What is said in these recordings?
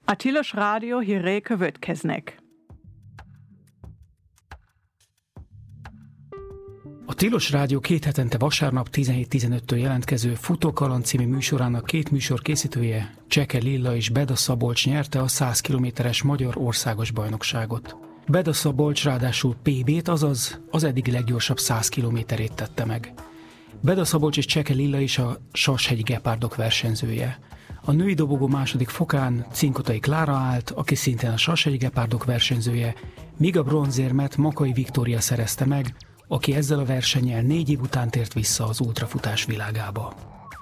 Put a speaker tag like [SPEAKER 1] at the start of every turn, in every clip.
[SPEAKER 1] A Tilos Rádió hírei következnek.
[SPEAKER 2] A Tilos Rádió 2 hetente vasárnap 17-15-től jelentkező Futókaland című műsorának 2 műsor készítője, Cseke Lilla és Beda Szabolcs nyerte a 100 kilométeres magyar országos bajnokságot. Beda Szabolcs ráadásul PB-t, azaz az eddigi leggyorsabb 100 kilométerét tette meg. Beda Szabolcs és Cseke Lilla is a Sashegyi Gepárdok versenyzője. A női dobogó második fokán Cinkotai Klára állt, aki szintén a Sashegyi Gepárdok versenyzője, míg a bronzérmet Makai Viktória szerezte meg, aki ezzel a versennyel 4 év után tért vissza az ultrafutás világába.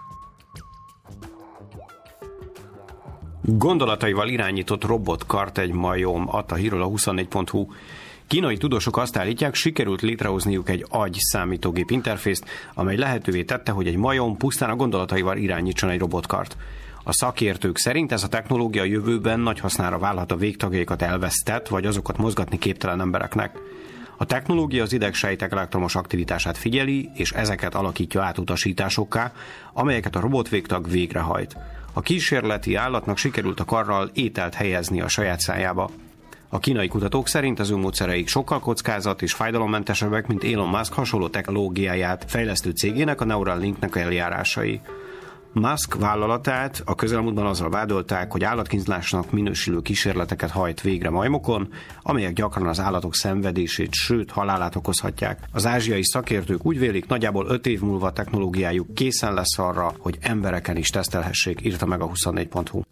[SPEAKER 3] Gondolataival irányított robotkart egy majom, adta hírről a 24.hu. Kínai tudósok azt állítják, sikerült létrehozniuk egy agy-számítógép interfészt, amely lehetővé tette, hogy egy majom pusztán a gondolataival irányítson egy robotkart. A szakértők szerint ez a technológia jövőben nagy hasznára válhat a végtagjaikat elvesztett, vagy azokat mozgatni képtelen embereknek. A technológia az idegsejtek elektromos aktivitását figyeli, és ezeket alakítja át utasításokká, amelyeket a robotvégtag végrehajt. A kísérleti állatnak sikerült a karral ételt helyezni a saját szájába. A kínai kutatók szerint az ő módszereik sokkal kockázat és fájdalommentesebbek, mint Elon Musk hasonló technológiáját fejlesztő cégének, a Neuralinknek eljárásai. Musk vállalatát a közelmúltban azzal vádolták, hogy állatkínzásnak minősülő kísérleteket hajt végre majmokon, amelyek gyakran az állatok szenvedését, sőt halálát okozhatják. Az ázsiai szakértők úgy vélik, nagyjából 5 év múlva a technológiájuk készen lesz arra, hogy embereken is tesztelhessék, írta meg a 24.hu.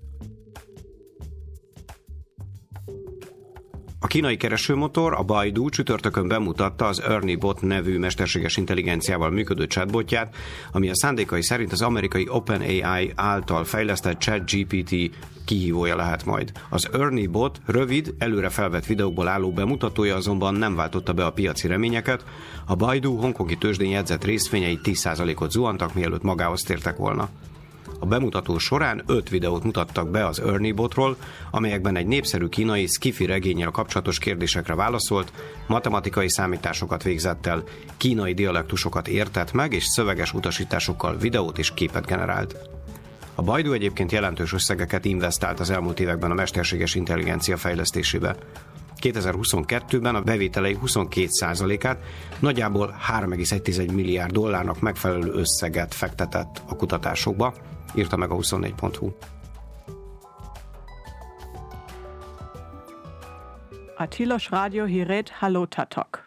[SPEAKER 3] A kínai keresőmotor, a Baidu csütörtökön bemutatta az Ernie Bot nevű mesterséges intelligenciával működő chatbotját, ami a szándékai szerint az amerikai OpenAI által fejlesztett ChatGPT kihívója lehet majd. Az Ernie Bot rövid, előre felvett videókból álló bemutatója azonban nem váltotta be a piaci reményeket. A Baidu hongkongi tőzsdén jegyzett részvényei 10%-ot zuhantak, mielőtt magához tértek volna. A bemutató során 5 videót mutattak be az Ernie Botról, amelyekben egy népszerű kínai sci-fi regénnyel kapcsolatos kérdésekre válaszolt, matematikai számításokat végzett el, kínai dialektusokat értett meg, és szöveges utasításokkal videót és képet generált. A Baidu egyébként jelentős összegeket investált az elmúlt években a mesterséges intelligencia fejlesztésébe. 2022-ben a bevételei 22%-át, nagyjából 3,1 milliárd dollárnak megfelelő összeget fektetett a kutatásokba, írta meg a 24.hu.
[SPEAKER 1] A Tilos Rádió hírét hallottatok.